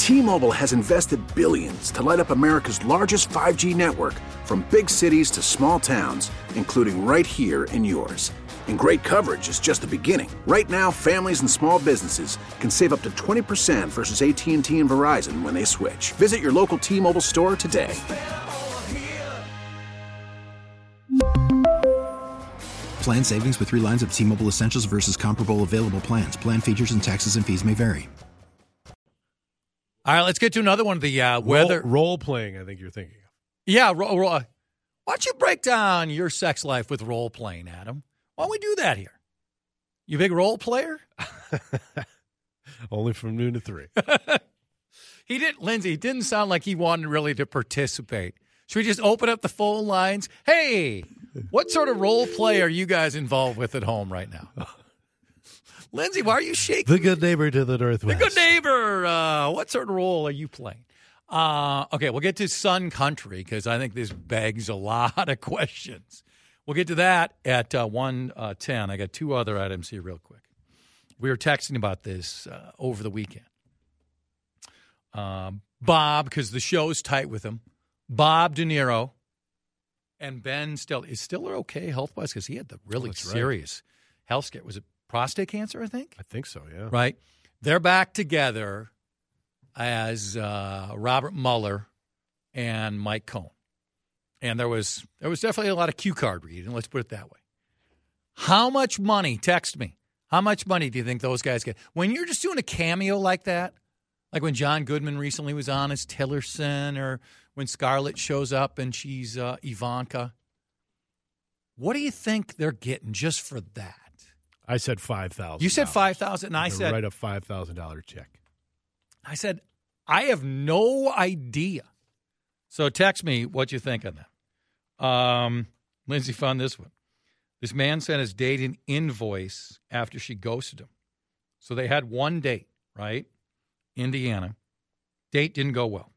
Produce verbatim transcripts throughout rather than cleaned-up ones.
T-Mobile has invested billions to light up America's largest five G network, from big cities to small towns, including right here in yours. And great coverage is just the beginning. Right now, families and small businesses can save up to twenty percent versus A T and T and Verizon when they switch. Visit your local T-Mobile store today. Plan savings with three lines of T-Mobile Essentials versus comparable available plans. Plan features and taxes and fees may vary. All right, let's get to another one of the uh, weather. Role, role playing, I think you're thinking of. Yeah, ro- ro- why don't you break down your sex life with role playing, Adam? Why don't we do that here? You big role player? Only from noon to three. He didn't, Lindsay, it didn't sound like he wanted really to participate. Should we just open up the phone lines? Hey, what sort of role play are you guys involved with at home right now? Lindsay, why are you shaking? The good neighbor to the northwest. The good neighbor. Uh, what sort of role are you playing? Uh, okay, we'll get to Sun Country because I think this begs a lot of questions. We'll get to that at uh, one ten. I got two other items here real quick. We were texting about this uh, over the weekend. Um, Bob, because the show's tight with him, Bob De Niro and Ben Stiller. Is Stiller okay health-wise? Because he had the really oh, serious right. health scare. Was it prostate cancer, I think? I think so, yeah. Right? They're back together as uh, Robert Mueller and Mike Cohn. And there was there was definitely a lot of cue card reading, let's put it that way. How much money, text me, how much money do you think those guys get? When you're just doing a cameo like that, like when John Goodman recently was on as Tillerson, or when Scarlett shows up and she's uh, Ivanka, what do you think they're getting just for that? I said five thousand dollars. You said five thousand dollars, and I said... Write a five thousand dollars check. I said, I have no idea. So text me what you think on that. Um, Lindsay found this one. This man sent his date an invoice after she ghosted him. So they had one date, right? Indiana. Date didn't go well.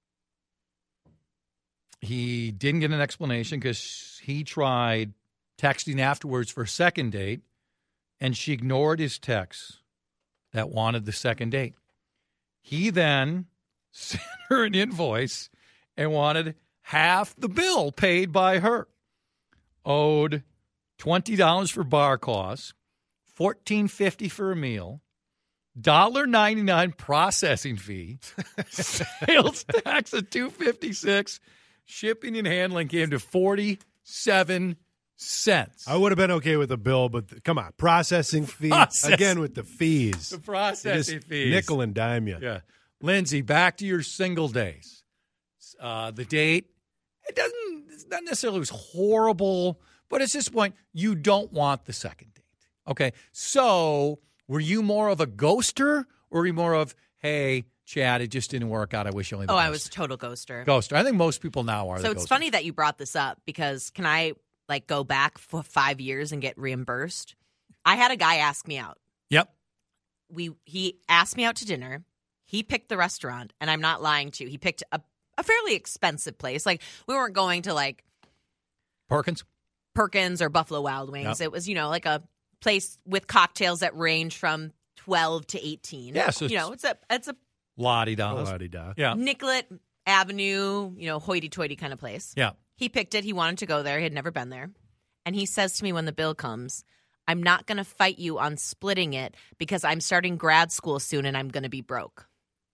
He didn't get an explanation because he tried texting afterwards for a second date, and she ignored his texts that wanted the second date. He then sent her an invoice and wanted half the bill paid by her. Owed twenty dollars for bar costs, fourteen fifty for a meal, one dollar ninety-nine processing fee, sales tax of two fifty-six, shipping and handling came to forty-seven cents. I would have been okay with the bill, but th- come on, processing fee Process. Again with the fees. The processing fees, nickel and dime you. Yeah, Lindsay, back to your single days. Uh, the date, it doesn't. It's not necessarily it was horrible, but at this point, you don't want the second date. Okay, so were you more of a ghoster, or were you more of, hey, Chad, it just didn't work out. I wish you only. The oh, best. I was total ghoster. Ghoster. I think most people now are. So the it's ghosters. funny that you brought this up because can I like go back for five years and get reimbursed? I had a guy ask me out. Yep. We he asked me out to dinner. He picked the restaurant, and I'm not lying to you. He picked a, a fairly expensive place. Like we weren't going to like Perkins, Perkins or Buffalo Wild Wings. Yep. It was you know like a place with cocktails that range from twelve to eighteen. Yeah, so you know it's a it's a la-di-da. La-di-da. Yeah. Nicollet Avenue, you know, hoity-toity kind of place. Yeah. He picked it. He wanted to go there. He had never been there. And he says to me when the bill comes, I'm not going to fight you on splitting it because I'm starting grad school soon and I'm going to be broke.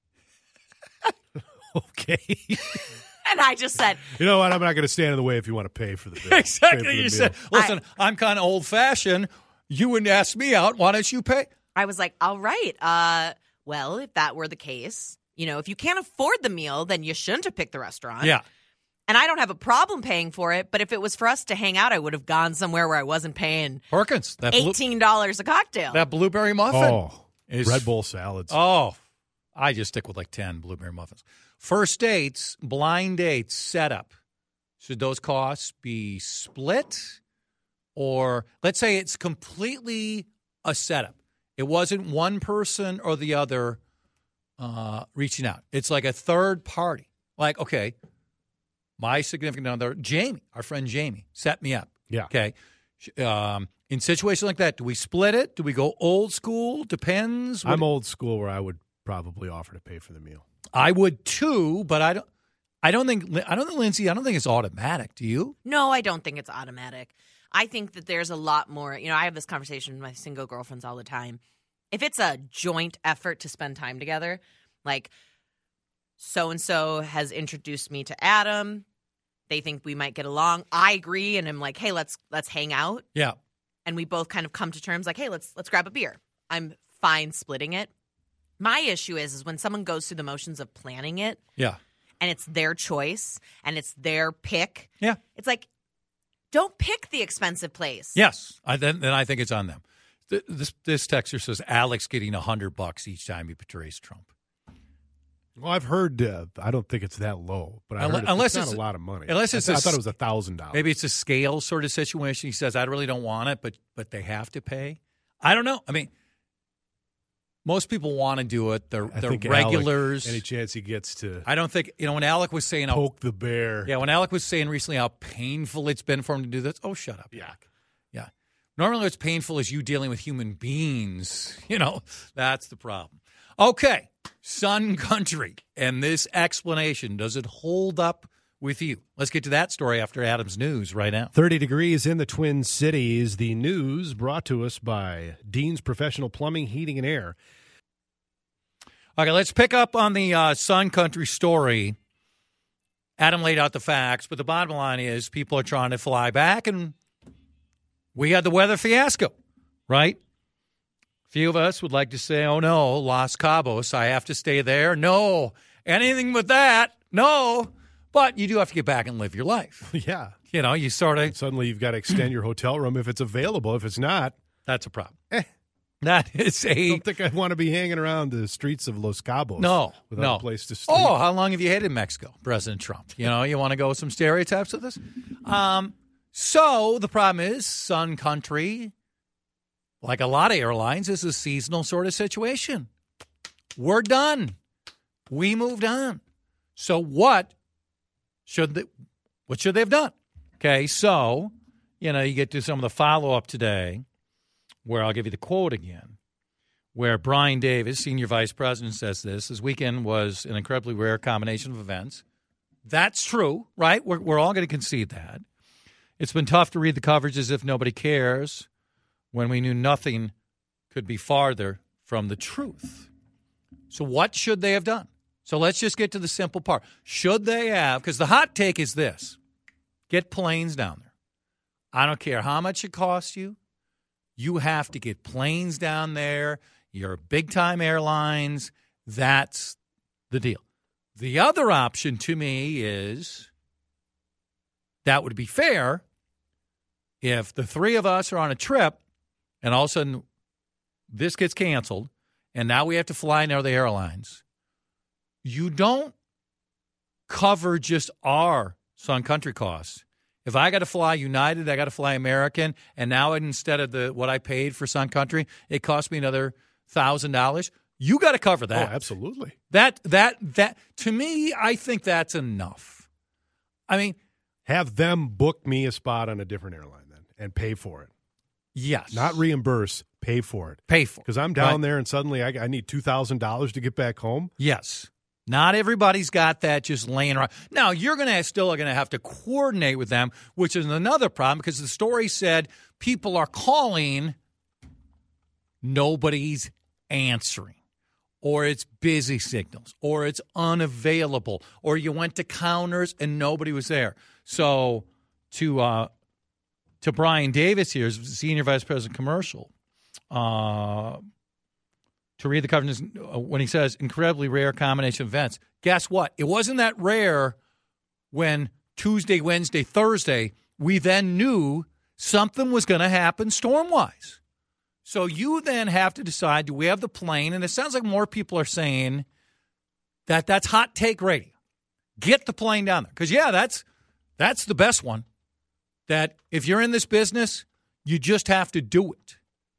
Okay. And I just said, you know what? I'm not going to stand in the way if you want to pay for the bill. Exactly. The You meal. said, listen, I, I'm kind of old-fashioned. You wouldn't ask me out. Why don't you pay? I was like, all right. Uh, well, if that were the case, you know, if you can't afford the meal, then you shouldn't have picked the restaurant. Yeah. And I don't have a problem paying for it, but if it was for us to hang out, I would have gone somewhere where I wasn't paying Perkins. That blue, eighteen dollars a cocktail. that blueberry muffin. Oh, is, Red Bull salads. Oh, I just stick with like ten blueberry muffins. First dates, blind dates, setup. Should those costs be split? Or let's say it's completely a setup. It wasn't one person or the other uh, reaching out. It's like a third party. Like, okay, my significant other, Jamie, our friend Jamie, set me up. Yeah. Okay. Um, in situations like that, do we split it? Do we go old school? Depends. What I'm old school where I would probably offer to pay for the meal. I would too, but I don't. I don't think. I don't think Lindsay. I don't think it's automatic. Do you? No, I don't think it's automatic. I think that there's a lot more. You know, I have this conversation with my single girlfriends all the time. If it's a joint effort to spend time together, like so and so has introduced me to Adam, they think we might get along. I agree, and I'm like, hey, let's let's hang out. Yeah. And we both kind of come to terms, like, hey, let's let's grab a beer. I'm fine splitting it. My issue is, is when someone goes through the motions of planning it. Yeah. And it's their choice, and it's their pick. Yeah. It's like, don't pick the expensive place. Yes. I, then, then I think it's on them. Th- This this texter says Alex getting a hundred bucks each time he betrays Trump. Well, I've heard. Uh, I don't think it's that low, but I Unless- heard it's, unless it's not it's- a lot of money. unless it's I, a I thought s- it was a thousand dollars. Maybe it's a scale sort of situation. He says, I really don't want it, but but they have to pay. I don't know. I mean, most people want to do it. They're, I they're think regulars. Alec, any chance he gets to I don't think, you know, when Alec was saying, how, poke the bear. yeah, when Alec was saying recently how painful it's been for him to do this. Oh, shut up. Yeah. Alec. Yeah. Normally what's painful is you dealing with human beings. You know, that's the problem. Okay. Sun Country and this explanation, does it hold up with you? Let's get to that story after Adam's news right now. thirty degrees in the Twin Cities. The news brought to us by Dean's Professional Plumbing, Heating, and Air. Okay, let's pick up on the uh, Sun Country story. Adam laid out the facts, but the bottom line is people are trying to fly back, and we had the weather fiasco, right? A few of us would like to say, oh, no, Los Cabos, I have to stay there. No, anything but that, no. But you do have to get back and live your life. Yeah. You know, you sort of, Suddenly you've got to extend your hotel room if it's available. If it's not, that's a problem. eh, That is I a, don't think I want to be hanging around the streets of Los Cabos no, without no. a place to sleep. Oh, how long have you hated Mexico, President Trump? You know, you want to go with some stereotypes with this? Um, so the problem is Sun Country, like a lot of airlines, is a seasonal sort of situation. We're done. We moved on. So what should they, what should they have done? Okay, so, you know, you get to some of the follow-up today where I'll give you the quote again, where Brian Davis, senior vice president, says this. This weekend was an incredibly rare combination of events. That's true, right? We're, we're all going to concede that. It's been tough to read the coverage as if nobody cares when we knew nothing could be farther from the truth. So what should they have done? So let's just get to the simple part. Should they have, because the hot take is this, get planes down there. I don't care how much it costs you. You have to get planes down there. You're big-time airlines. That's the deal. The other option to me is that would be fair if the three of us are on a trip and all of a sudden this gets canceled and now we have to fly in other airlines. You don't cover just our Sun Country costs. If I got to fly United, I got to fly American, and now instead of the what I paid for Sun Country, it cost me another one thousand dollars. You got to cover that. Oh, absolutely. That that that to me, I think that's enough. I mean, Have them book me a spot on a different airline then and pay for it. yes, Not reimburse, pay for it. pay for it. Because I'm down Right. there and suddenly I, I need two thousand dollars to get back home. Yes. Not everybody's got that just laying around. Now, you're going to still going to have to coordinate with them, which is another problem because the story said people are calling, nobody's answering, or it's busy signals, or it's unavailable, or you went to counters and nobody was there. So to uh, to Brian Davis here, Senior Vice President Commercial, uh to read the covenants when he says incredibly rare combination of events. Guess what? It wasn't that rare when Tuesday, Wednesday, Thursday, we then knew something was going to happen storm-wise. So you then have to decide, do we have the plane? And it sounds like more people are saying that that's hot take radio. Get the plane down there. Because, yeah, that's that's the best one. That if you're in this business, you just have to do it.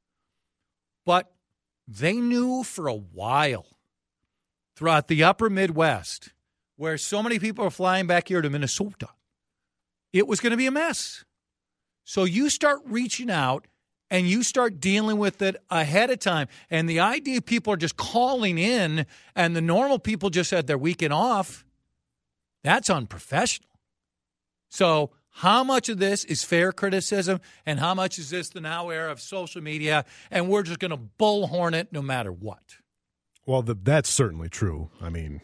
But they knew for a while throughout the upper Midwest, where so many people are flying back here to Minnesota, it was going to be a mess. So you start reaching out and you start dealing with it ahead of time. And the idea people are just calling in and the normal people just had their weekend off, that's unprofessional. So how much of this is fair criticism and how much is this the now era of social media and we're just going to bullhorn it no matter what? Well, the, that's certainly true. I mean,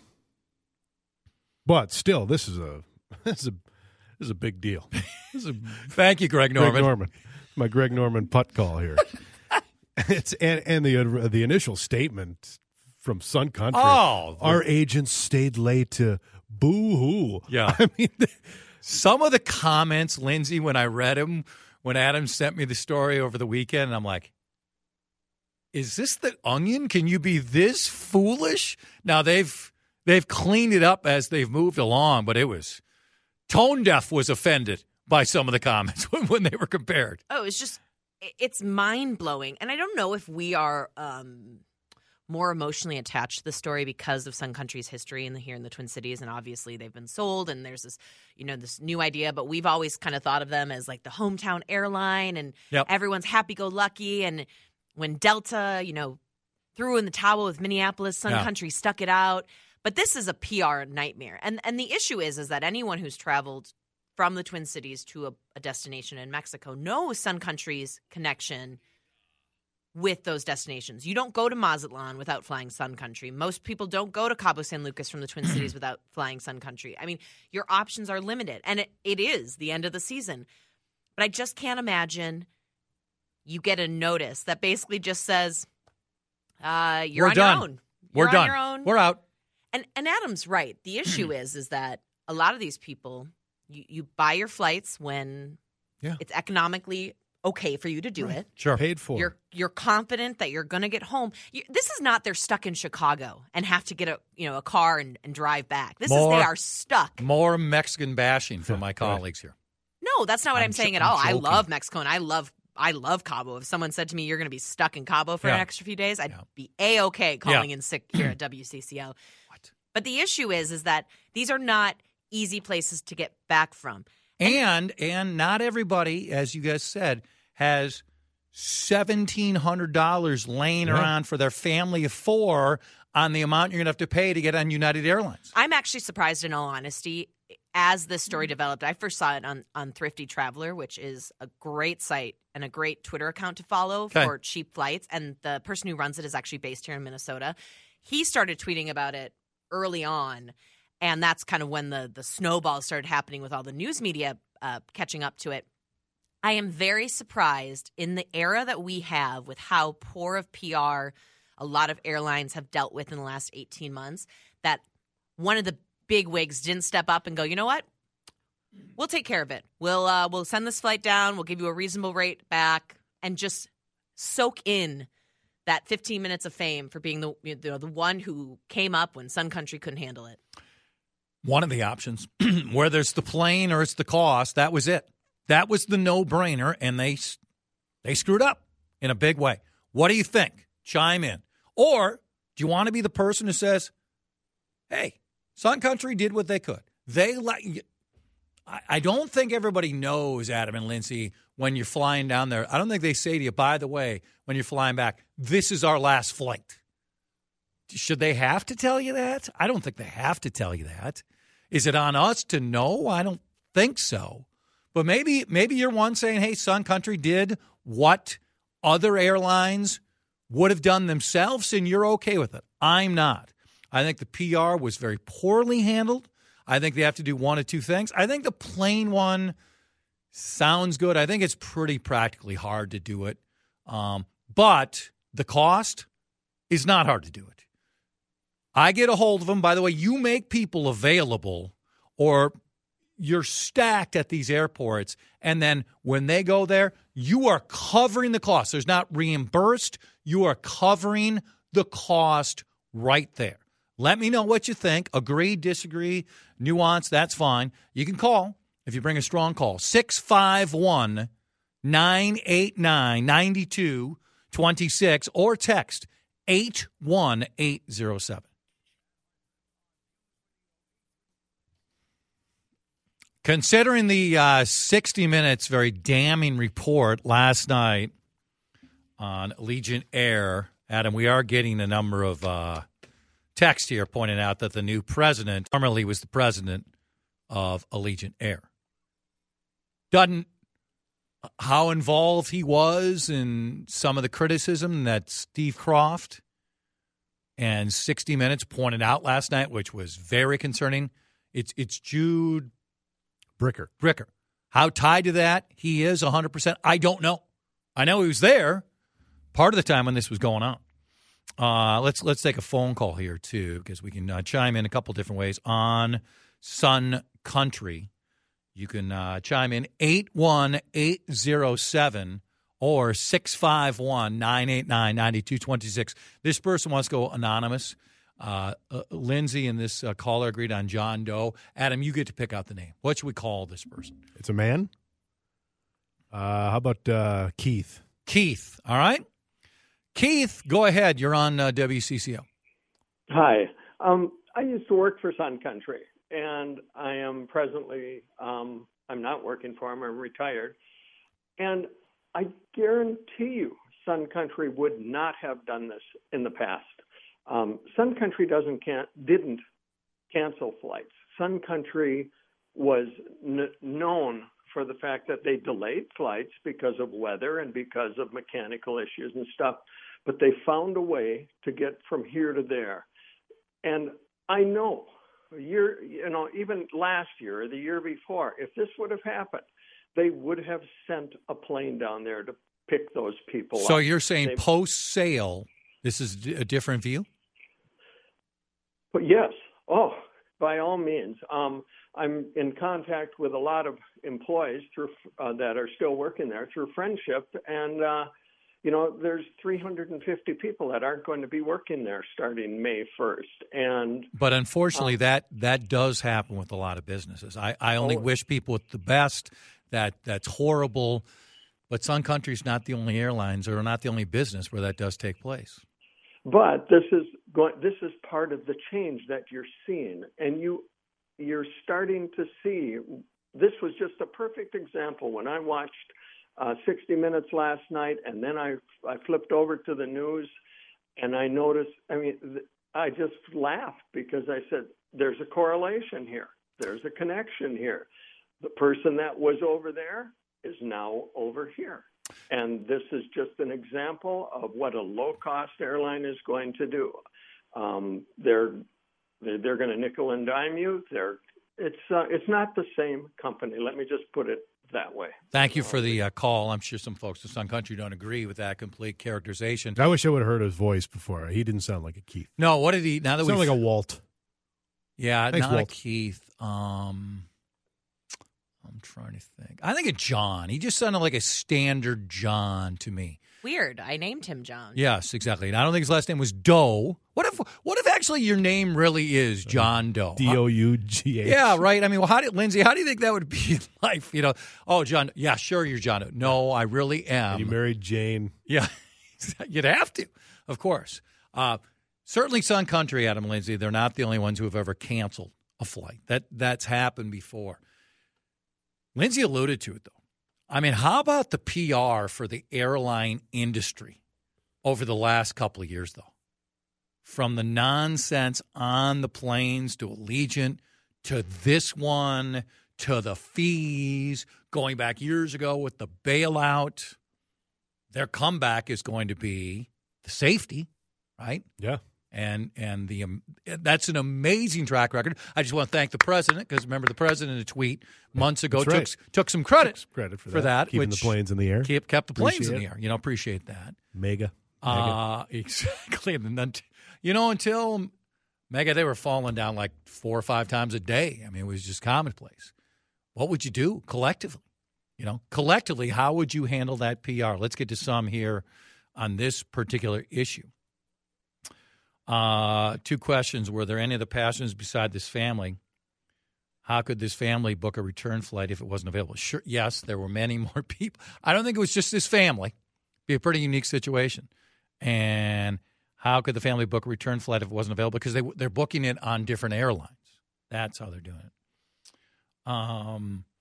but still, this is a this is a, this is a big deal. This is a, Thank you, Greg Norman. Greg Norman. My Greg Norman putt call here. It's and, and the uh, the initial statement from Sun Country. Oh, our agents stayed late to boo-hoo. Yeah. I mean, some of the comments, Lindsay, when I read them, when Adam sent me the story over the weekend, and I'm like, is this the Onion? Can you be this foolish? Now, they've they've cleaned it up as they've moved along, but it was Tone Deaf was offended by some of the comments when, when they were compared. Oh, it's just, it's mind-blowing. And I don't know if we are um, more emotionally attached to the story because of Sun Country's history in the, here in the Twin Cities. And obviously they've been sold and there's this, you know, this new idea. But we've always kind of thought of them as like the hometown airline and yep. everyone's happy-go-lucky. And when Delta, you know, threw in the towel with Minneapolis, Sun yeah. Country stuck it out. But this is a P R nightmare. And and the issue is, is that anyone who's traveled from the Twin Cities to a, a destination in Mexico knows Sun Country's connection with those destinations. You don't go to Mazatlan without flying Sun Country. Most people don't go to Cabo San Lucas from the Twin Cities without flying Sun Country. I mean, your options are limited, and it, it is the end of the season. But I just can't imagine you get a notice that basically just says, uh, you're We're on done. your own. We're You're done. on your own. We're out. And and Adam's right. The issue is is that a lot of these people, you, you buy your flights when yeah. it's economically okay for you to do right. it. Sure. Paid for. You're you're confident that you're going to get home. You, this is not they're stuck in Chicago and have to get a you know a car and, and drive back. This More, is they are stuck. More Mexican bashing from my colleagues here. No, that's not what I'm, I'm saying jo- at all. I'm I joking. love Mexico and I love I love Cabo. If someone said to me you're going to be stuck in Cabo for Yeah. an extra few days, I'd Yeah. be A-okay calling Yeah. in sick here at W C C O. What? But the issue is is that these are not easy places to get back from. And and not everybody, as you guys said, has seventeen hundred dollars laying Yeah. around for their family of four on the amount you're going to have to pay to get on United Airlines. I'm actually surprised, in all honesty, as this story developed. I first saw it on, on Thrifty Traveler, which is a great site and a great Twitter account to follow Okay. for cheap flights. And the person who runs it is actually based here in Minnesota. He started tweeting about it early on, and that's kind of when the, the snowball started happening with all the news media uh, catching up to it. I am very surprised in the era that we have with how poor of P R a lot of airlines have dealt with in the last eighteen months that one of the big wigs didn't step up and go, you know what? We'll take care of it. We'll uh, we'll send this flight down. We'll give you a reasonable rate back and just soak in that fifteen minutes of fame for being the you know, the one who came up when Sun Country couldn't handle it. One of the options, whether it's the plane or it's the cost, that was it. That was the no-brainer, and they they screwed up in a big way. What do you think? Chime in. Or do you want to be the person who says, hey, Sun Country did what they could. They let you. I, I don't think everybody knows, Adam and Lindsay, when you're flying down there. I don't think they say to you, by the way, when you're flying back, this is our last flight. Should they have to tell you that? I don't think they have to tell you that. Is it on us to know? I don't think so. But maybe maybe you're one saying, hey, Sun Country did what other airlines would have done themselves, and you're okay with it. I'm not. I think the P R was very poorly handled. I think they have to do one of two things. I think the plane one sounds good. I think it's pretty practically hard to do it. Um, but the cost is not hard to do it. I get a hold of them. By the way, you make people available or you're stacked at these airports, and then when they go there, you are covering the cost. There's not reimbursed. You are covering the cost right there. Let me know what you think. Agree, disagree, nuance, that's fine. You can call if you bring a strong call. six five one, nine eight nine, nine two two six or text eight one eight zero seven. Considering the uh, sixty Minutes very damning report last night on Allegiant Air. Adam, we are getting a number of uh, texts here pointing out that the new president formerly was the president of Allegiant Air. Doesn't how involved he was in some of the criticism that Steve Kroft and sixty minutes pointed out last night, which was very concerning. It's it's Jude Bricker. Bricker. How tied to that he is one hundred percent, I don't know. I know he was there part of the time when this was going on. Uh, let's let's take a phone call here, too, because we can uh, chime in a couple different ways on Sun Country. You can uh, chime in eight one eight zero seven or six five one, nine eight nine, nine two two six. This person wants to go anonymous. Uh, uh, Lindsay and this uh, caller agreed on John Doe. Adam, you get to pick out the name. What should we call this person? It's a man. Uh, how about uh, Keith? Keith, all right? Keith, go ahead. You're on uh, W C C O. Hi. Um, I used to work for Sun Country, and I am presently, um, I'm not working for them. I'm retired. And I guarantee you Sun Country would not have done this in the past. Um, Sun Country doesn't can didn't cancel flights. Sun Country was n- known for the fact that they delayed flights because of weather and because of mechanical issues and stuff, but they found a way to get from here to there. And I know, a year, you know, even last year or the year before, if this would have happened, they would have sent a plane down there to pick those people up. So you're saying they, post-sale, this is a different view? But yes. Oh, by all means. Um, I'm in contact with a lot of employees through uh, that are still working there through Friendship, and uh, you know, there's three hundred fifty people that aren't going to be working there starting May first. And but unfortunately, um, that that does happen with a lot of businesses. I, I only oh, wish people the best. That that's horrible, but Sun Country's not the only airlines or not the only business where that does take place. But this is going. This is part of the change that you're seeing, and you you're starting to see. This was just a perfect example when I watched uh, sixty minutes last night, and then I I flipped over to the news, and I noticed. I mean, I just laughed because I said, "There's a correlation here. There's a connection here. The person that was over there is now over here." And this is just an example of what a low-cost airline is going to do. Um, they're they're going to nickel and dime you. They're it's uh, it's not the same company. Let me just put it that way. Thank you for the uh, call. I'm sure some folks at Sun Country don't agree with that complete characterization. I wish I would have heard his voice before. He didn't sound like a Keith. No, what did he? Now that we sound like a Walt. Yeah, Thanks, not Walt. a Keith. Um, I'm trying to think. I think a John. He just sounded like a standard John to me. Weird. I named him John. Yes, exactly. And I don't think his last name was Doe. What if what if actually your name really is John Doe? D O U G H. Yeah, right. I mean, well, how did Lindsay? How do you think that would be in life? You know, oh, John. Yeah, sure, you're John Doe. No, I really am. And you married Jane. Yeah, you'd have to, of course. Uh, certainly, Sun Country, Adam, Lindsay. They're not the only ones who have ever canceled a flight. That that's happened before. Lindsay alluded to it, though. I mean, how about the P R for the airline industry over the last couple of years, though? From the nonsense on the planes to Allegiant to this one to the fees, going back years ago with the bailout, their comeback is going to be the safety, right? Yeah. And and the um, that's an amazing track record. I just want to thank the president because remember the president in a tweet months ago That's right. took took some credit, Took credit for, for that, keeping which the planes in the air. kept kept the planes Appreciate in the it. air. You know, appreciate that. Mega. Uh, exactly. And then, you know, until Mega, they were falling down like four or five times a day. I mean, it was just commonplace. What would you do collectively? You know, collectively, how would you handle that P R? Let's get to some here on this particular issue. Uh, two questions. Were there any of the passengers beside this family? How could this family book a return flight if it wasn't available? Sure. Yes, there were many more people. I don't think it was just this family. It'd be a pretty unique situation. And how could the family book a return flight if it wasn't available? Because they, they're booking it on different airlines. That's how they're doing it. Um,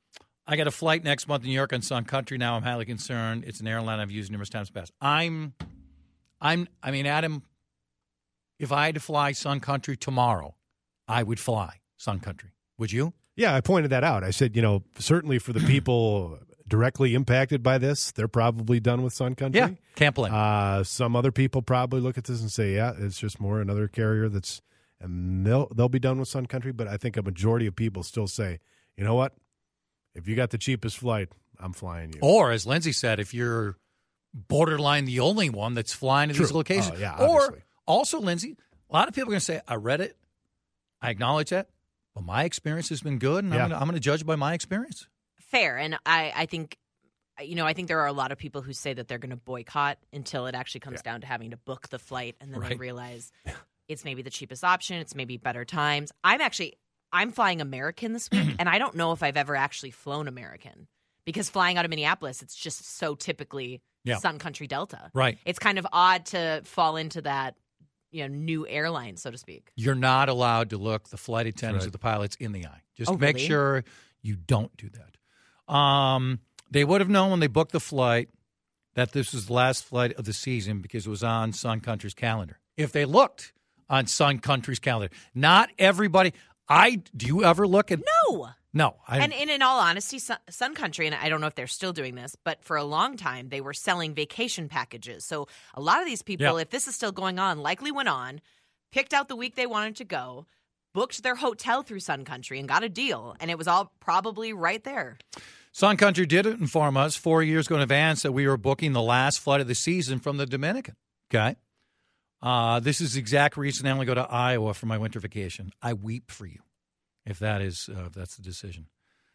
I got a flight next month in New York on Sun Country. Now I'm highly concerned. It's an airline I've used numerous times past. I'm, I'm, I mean, Adam, if I had to fly Sun Country tomorrow, I would fly Sun Country. Would you? Yeah, I pointed that out. I said, you know, certainly for the people directly impacted by this, they're probably done with Sun Country. Yeah, can't blame. Uh, some other people probably look at this and say, yeah, it's just more another carrier that's, and they'll they'll be done with Sun Country. But I think a majority of people still say, you know what? If you got the cheapest flight, I'm flying you. Or, as Lindsay said, if you're borderline the only one that's flying to True. these locations. Oh, yeah, or obviously. also, Lindsay, a lot of people are going to say, I read it, I acknowledge that, but my experience has been good, and Yeah. I'm going to judge by my experience. Fair. And I, I think, you know, I think there are a lot of people who say that they're going to boycott until it actually comes Yeah. down to having to book the flight, and then they Right. realize it's maybe the cheapest option. It's maybe better times. I'm actually, I'm flying American this week, and I don't know if I've ever actually flown American because flying out of Minneapolis, it's just so typically Yeah. Sun Country Delta. Right. It's kind of odd to fall into that, you know, new airline, so to speak. You're not allowed to look the flight attendants right. or the pilots in the eye. Just Oh, make really? sure you don't do that. Um, they would have known when they booked the flight that this was the last flight of the season because it was on Sun Country's calendar. If they looked on Sun Country's calendar, not everybody. I do you ever look at? No. No. I, And, and in all honesty, Sun, Sun Country, and I don't know if they're still doing this, but for a long time, they were selling vacation packages. So a lot of these people, Yeah. if this is still going on, likely went on, picked out the week they wanted to go, booked their hotel through Sun Country, and got a deal. And it was all probably right there. Sun Country did inform us four years ago in advance that we were booking the last flight of the season from the Dominican. Okay. Uh, this is the exact reason I only go to Iowa for my winter vacation. I weep for you, if that is uh, if that's the decision.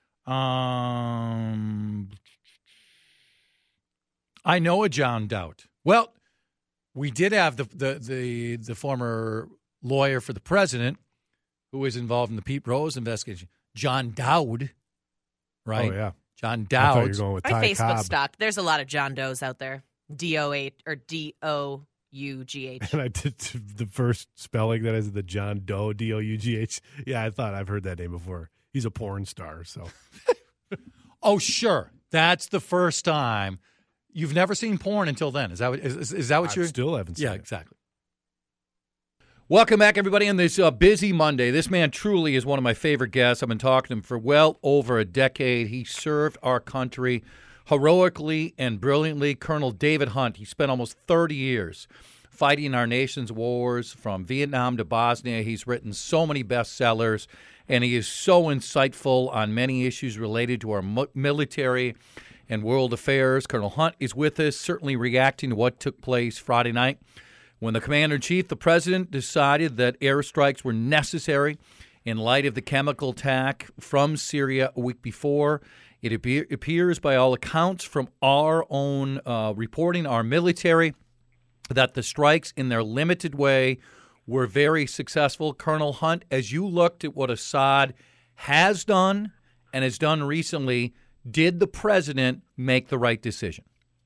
Um, I know a John Dowd. Well, we did have the the the, the former lawyer for the president who was involved in the Pete Rose investigation, John Dowd, right? Oh, yeah. John I thought you Dowd. were going with My Ty Facebook Cobb. stock, there's a lot of John Does out there. D O eight or D O U G H. And I did the first spelling that is the John Doe, D O U G H. Yeah, I thought I've heard that name before. He's a porn star, so. Oh, sure. That's the first time. You've never seen porn until then. Is that what, is, is, is that what I you're? still haven't seen Yeah, it. exactly. Welcome back, everybody, on this uh, busy Monday. This man truly is one of my favorite guests. I've been talking to him for well over a decade. He served our country heroically and brilliantly. Colonel David Hunt. He spent almost thirty years fighting our nation's wars from Vietnam to Bosnia. He's written so many bestsellers, and he is so insightful on many issues related to our mo- military and world affairs. Colonel Hunt is with us, certainly reacting to what took place Friday night when the Commander-in-Chief, the President, decided that airstrikes were necessary in light of the chemical attack from Syria a week before. It appear, appears, by all accounts, from our own uh, reporting, our military, that the strikes in their limited way were very successful. Colonel Hunt, as you looked at what Assad has done and has done recently, did the president make the right decision?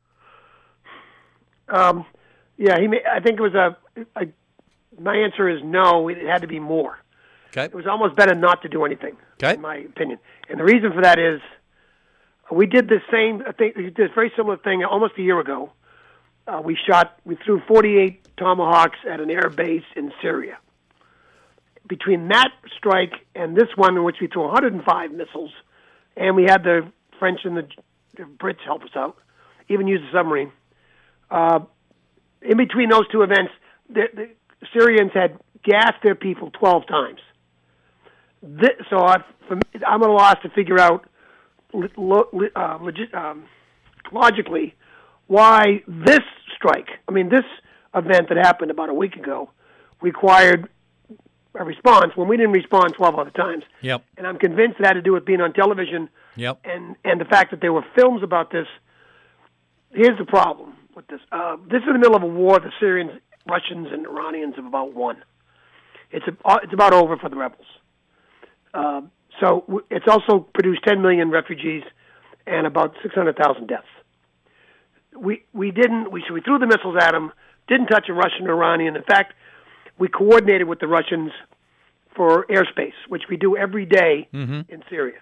Um, yeah, he. May, I think it was a, a. My answer is no. It had to be more. Okay. It was almost better not to do anything, Okay. in my opinion. And the reason for that is, we did the same. I think we did a very similar thing almost a year ago. Uh, we shot. We threw forty-eight Tomahawks at an air base in Syria. Between that strike and this one, in which we threw one hundred five missiles, and we had the French and the, the Brits help us out, even used a submarine. Uh, in between those two events, the, the Syrians had gassed their people twelve times. This, so I, for me, I'm at a loss to figure out lo, uh, legit, um, logically why this strike, I mean, this event that happened about a week ago, required a response when we didn't respond twelve other times. Yep. And I'm convinced it had to do with being on television. Yep. And and the fact that there were films about this. Here's the problem with this. Uh, this is in the middle of a war the Syrians, Russians, and Iranians have about won. It's a, it's about over for the rebels. Uh, so w- it's also produced ten million refugees and about six hundred thousand deaths. We we didn't we so we threw the missiles at them. Didn't touch a Russian or Iranian. In fact, we coordinated with the Russians for airspace, which we do every day Mm-hmm. in Syria.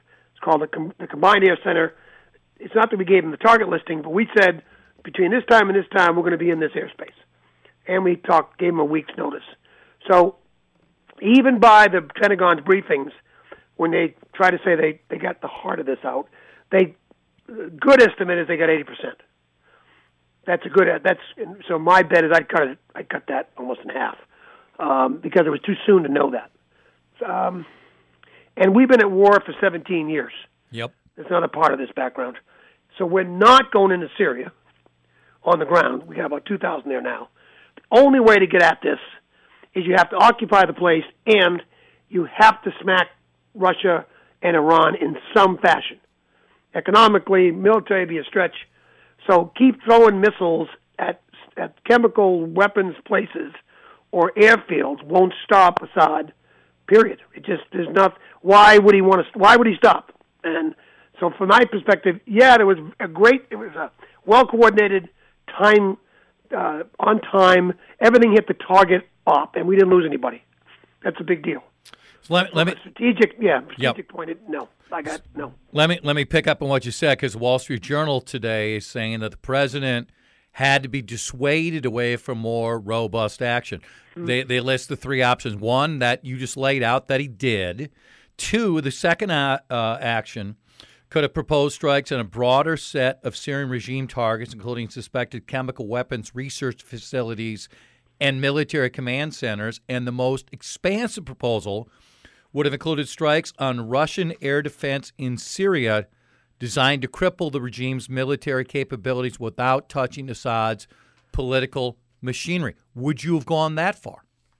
called the, Com- the Combined Air Center. It's not that we gave them the target listing, but we said between this time and this time we're going to be in this airspace, and we talked, gave them a week's notice. So even by the Pentagon's briefings, when they try to say they, they got the heart of this out, they good estimate is they got eighty percent. That's a good. That's so. My bet is I'd cut it. I'd cut that almost in half um, because it was too soon to know that. Um, and we've been at war for seventeen years. Yep. That's not a part of this background. So we're not going into Syria on the ground. We got about two thousand there now. The only way to get at this is you have to occupy the place and you have to smack Russia and Iran in some fashion. Economically, military be a stretch. So keep throwing missiles at at chemical weapons places or airfields won't stop Assad. Period. It just there's not. Why would he want to? Why would he stop? And so, from my perspective, yeah, there was a great. It was a well coordinated time uh, on time. Everything hit the target up, and we didn't lose anybody. That's a big deal. So let, let me strategic. Yeah, strategic yep. point. No, I got no. Let me let me pick up on what you said because the Wall Street Journal today is saying that the president had to be dissuaded away from more robust action. Mm-hmm. They they list the three options. One, that you just laid out that he did. Two, the second uh, uh, action could have proposed strikes on a broader set of Syrian regime targets, including suspected chemical weapons research facilities and military command centers. And the most expansive proposal would have included strikes on Russian air defense in Syria designed to cripple the regime's military capabilities without touching Assad's political machinery. Would you have gone that far?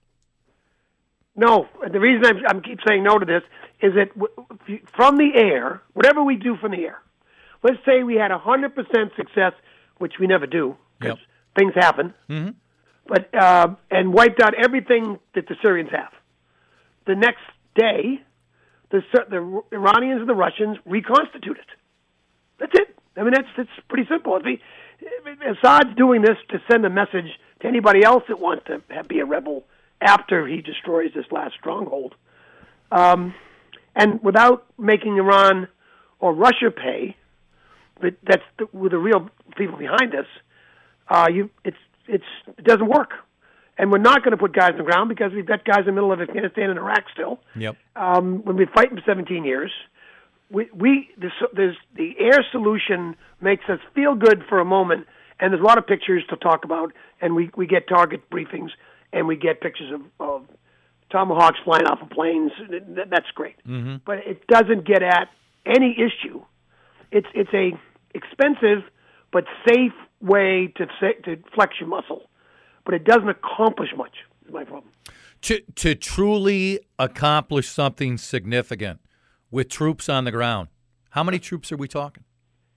No. The reason I'm, I'm keep saying no to this is that w- from the air, whatever we do from the air, let's say we had one hundred percent success, which we never do because yep. things happen, mm-hmm. but uh, and wiped out everything that the Syrians have. The next day, the, the Iranians and the Russians reconstituted. That's it. I mean, that's that's pretty simple. If he, if Assad's doing this to send a message to anybody else that wants to have, be a rebel after he destroys this last stronghold, um, and without making Iran or Russia pay, but that's the, with the real people behind this, uh, you it's it's it doesn't work. And we're not going to put guys on the ground because we've got guys in the middle of Afghanistan and Iraq still. Yep. Um, when we've been fighting for seventeen years, we, we this, this, the air solution makes us feel good for a moment, and there's a lot of pictures to talk about, and we, we get target briefings, and we get pictures of, of Tomahawks flying off of planes. That's great. Mm-hmm. But it doesn't get at any issue. It's it's a expensive but safe way to to flex your muscle. But it doesn't accomplish much, is my problem. To, to truly accomplish something significant with troops on the ground, how many troops are we talking?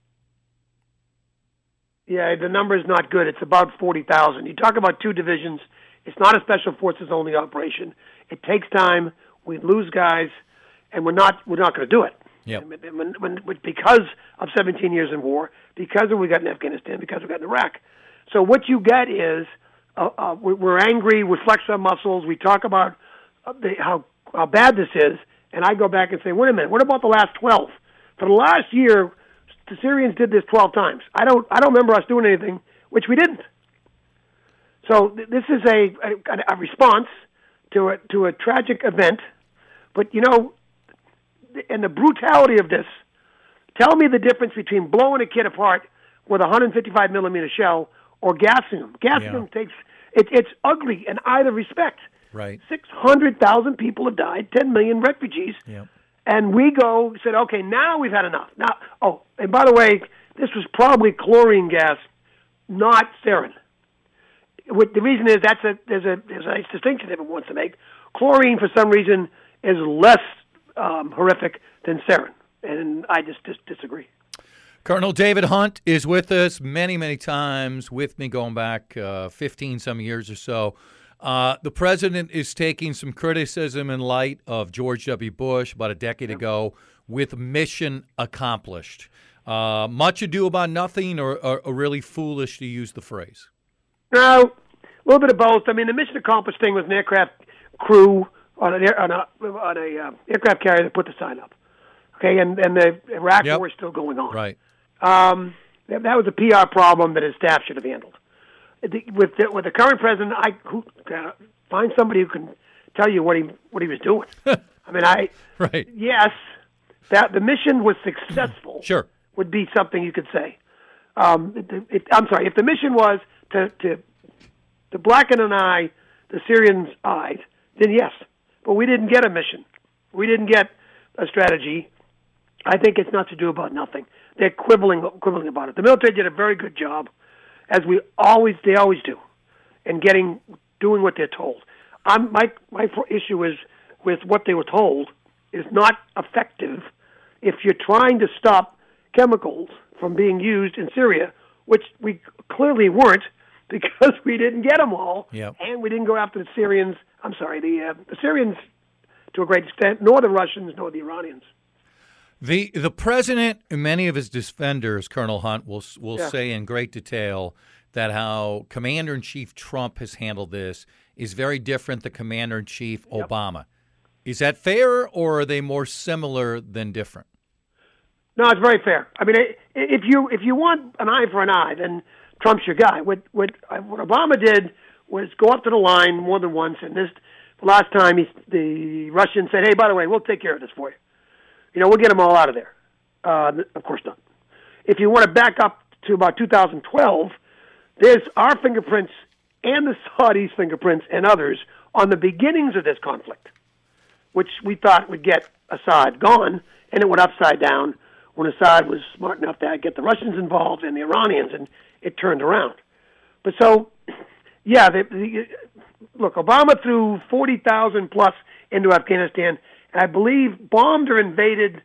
Yeah, the number is not good. It's about forty thousand. You talk about two divisions. It's not a special forces only operation. It takes time. We lose guys, and we're not we're not going to do it. Yep. When, when, when, because of seventeen years in war, because of what we got in Afghanistan, because we got in Iraq. So what you get is uh, uh, we're angry. We flex our muscles. We talk about the, how how bad this is, and I go back and say, wait a minute. What about the last twelve? For the last year, the Syrians did this twelve times. I don't I don't remember us doing anything, which we didn't. So th- this is a, a a response to a to a tragic event, but you know, and the brutality of this. Tell me the difference between blowing a kid apart with a one fifty-five millimeter shell or gassing them. Gassing Yeah. them takes it, it's ugly in either respect. Right. Six hundred thousand people have died, ten million refugees. Yep. And we go, said, okay, now we've had enough. Now, oh, and by the way, this was probably chlorine gas, not sarin. What the reason is that's a there's a there's a nice distinction everyone wants to make. Chlorine, for some reason, is less um, horrific than sarin, and I just, just disagree. Colonel David Hunt is with us many, many times, with me going back uh, fifteen some years or so. Uh, the president is taking some criticism in light of George W. Bush about a decade ago with mission accomplished. Uh, much ado about nothing, or, or, or really foolish to use the phrase? No, a little bit of both. I mean, the mission accomplished thing was an aircraft crew on, an air, on a, on a uh, aircraft carrier that put the sign up. Okay, and, and the Iraq Yep. war is still going on. Right. Um, that, that was a P R problem that his staff should have handled. The, with the, with the current president, I who, uh, find somebody who can tell you what he what he was doing. I mean, I Right. yes, that the mission was successful. Sure. Would be something you could say. Um, it, it, I'm sorry, if the mission was to to to blacken an eye, the Syrians' eyes, then yes. But we didn't get a mission. We didn't get a strategy. I think it's not to do about nothing. They're quibbling quibbling about it. The military did a very good job, as we always they always do, in getting doing what they're told. I'm, my my issue is with what they were told is not effective if you're trying to stop chemicals from being used in Syria, which we clearly weren't because we didn't get them all, Yep. and we didn't go after the Syrians. I'm sorry, the uh, the Syrians to a great extent, nor the Russians, nor the Iranians. The the president and many of his defenders, Colonel Hunt, will will Yeah. say in great detail that how Commander-in-Chief Trump has handled this is very different than Commander-in-Chief Yep. Obama. Is that fair, or are they more similar than different? No, it's very fair. I mean, i- if you if you want an eye for an eye, then Trump's your guy. What what what Obama did was go up to the line more than once, and this the last time he, the Russians said, "Hey, by the way, we'll take care of this for you. You know, we'll get them all out of there." Uh, of course not. If you want to back up to about two thousand twelve, there's our fingerprints and the Saudis' fingerprints and others on the beginnings of this conflict, which we thought would get Assad gone, and it went upside down when Assad was smart enough to get the Russians involved and the Iranians, and it turned around. But so, yeah, the, the, look, Obama threw forty thousand plus into Afghanistan, and I believe bombed or invaded,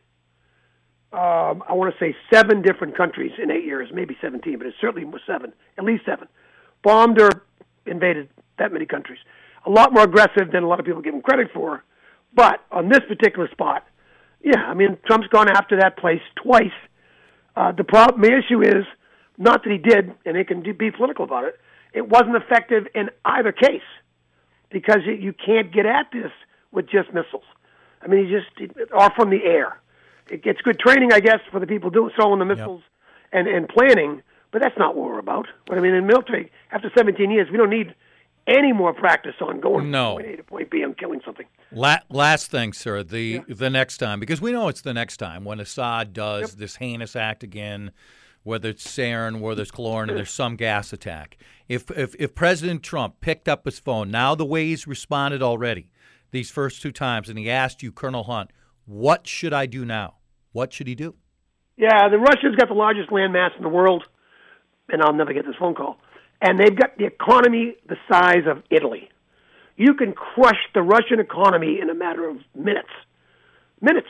um, I want to say seven different countries in eight years, maybe seventeen, but it certainly was seven, at least seven. Bombed or invaded that many countries. A lot more aggressive than a lot of people give him credit for. But on this particular spot, yeah, I mean, Trump's gone after that place twice. Uh, the problem, the issue is not that he did, and he can be political about it. It wasn't effective in either case because it, you can't get at this with just missiles. I mean, you just or from the air. It gets good training, I guess, for the people doing throwing the missiles yep. and and planning. But that's not what we're about. But I mean, in military, after seventeen years, we don't need any more practice on going No. from point A to point B and killing something. La- last thing, sir, the Yeah. the next time, because we know it's the next time when Assad does Yep. this heinous act again, whether it's sarin, whether it's chlorine, and there's some gas attack. If, if if President Trump picked up his phone, now the way he's responded already, these first two times, and he asked you, Colonel Hunt, what should I do now? What should he do? Yeah, the Russians got the largest landmass in the world, and I'll never get this phone call. And they've got the economy the size of Italy. You can crush the Russian economy in a matter of minutes. Minutes.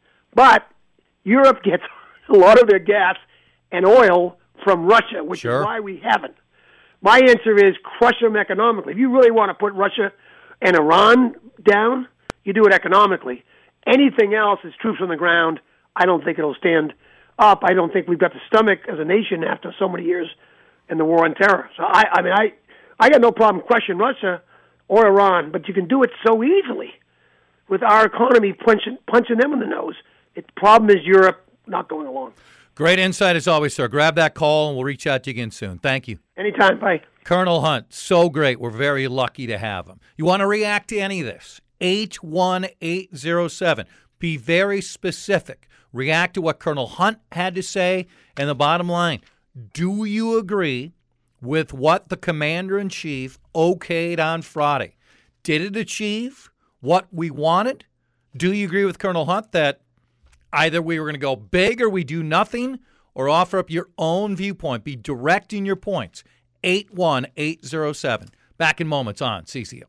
But Europe gets a lot of their gas and oil from Russia, which Sure. is why we haven't. My answer is crush them economically. If you really want to put Russia and Iran down, you do it economically. Anything else is troops on the ground. I don't think it'll stand up. I don't think we've got the stomach as a nation after so many years in the war on terror. So I, I mean, I, I got no problem crushing Russia or Iran, but you can do it so easily with our economy punching punching them in the nose. The problem is Europe not going along. Great insight as always, sir. Grab that call, and we'll reach out to you again soon. Thank you. Anytime. Bye. Colonel Hunt, so great. We're very lucky to have him. You want to react to any of this? eight one eight zero seven. Be very specific. React to what Colonel Hunt had to say. And the bottom line, do you agree with what the Commander-in-Chief okayed on Friday? Did it achieve what we wanted? Do you agree with Colonel Hunt that either we were going to go big or we do nothing, or offer up your own viewpoint? Be direct in your points. eight one eight zero seven. Back in moments on C C O.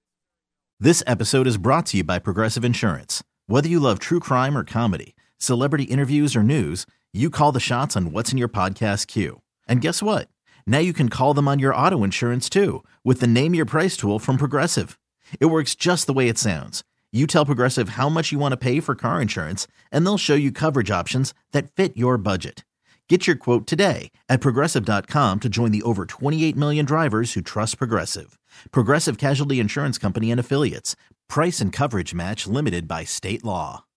This episode is brought to you by Progressive Insurance. Whether you love true crime or comedy, celebrity interviews or news, you call the shots on what's in your podcast queue. And guess what? Now you can call them on your auto insurance too with the Name Your Price tool from Progressive. It works just the way it sounds. You tell Progressive how much you want to pay for car insurance, and they'll show you coverage options that fit your budget. Get your quote today at Progressive dot com to join the over twenty-eight million drivers who trust Progressive. Progressive Casualty Insurance Company and Affiliates. Price and coverage match limited by state law.